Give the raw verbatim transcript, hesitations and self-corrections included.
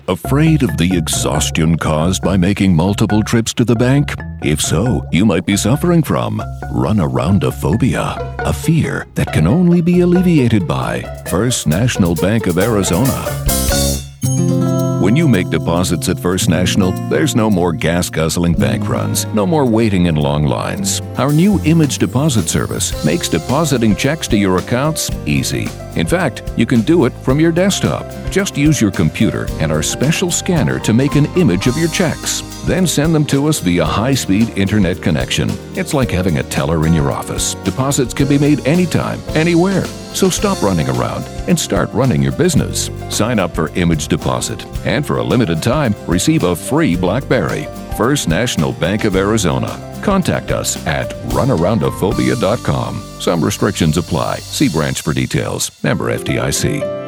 Afraid of the exhaustion caused by making multiple trips to the bank? If so, you might be suffering from runaroundophobia, a fear that can only be alleviated by First National Bank of Arizona. When you make deposits at First National, there's no more gas-guzzling bank runs, no more waiting in long lines. Our new Image Deposit service makes depositing checks to your accounts easy. In fact, you can do it from your desktop. Just use your computer and our special scanner to make an image of your checks. Then send them to us via high-speed internet connection. It's like having a teller in your office. Deposits can be made anytime, anywhere. So stop running around and start running your business. Sign up for Image Deposit, and for a limited time, receive a free BlackBerry. First National Bank of Arizona. Contact us at runaroundophobia dot com. Some restrictions apply. See branch for details. Member F D I C.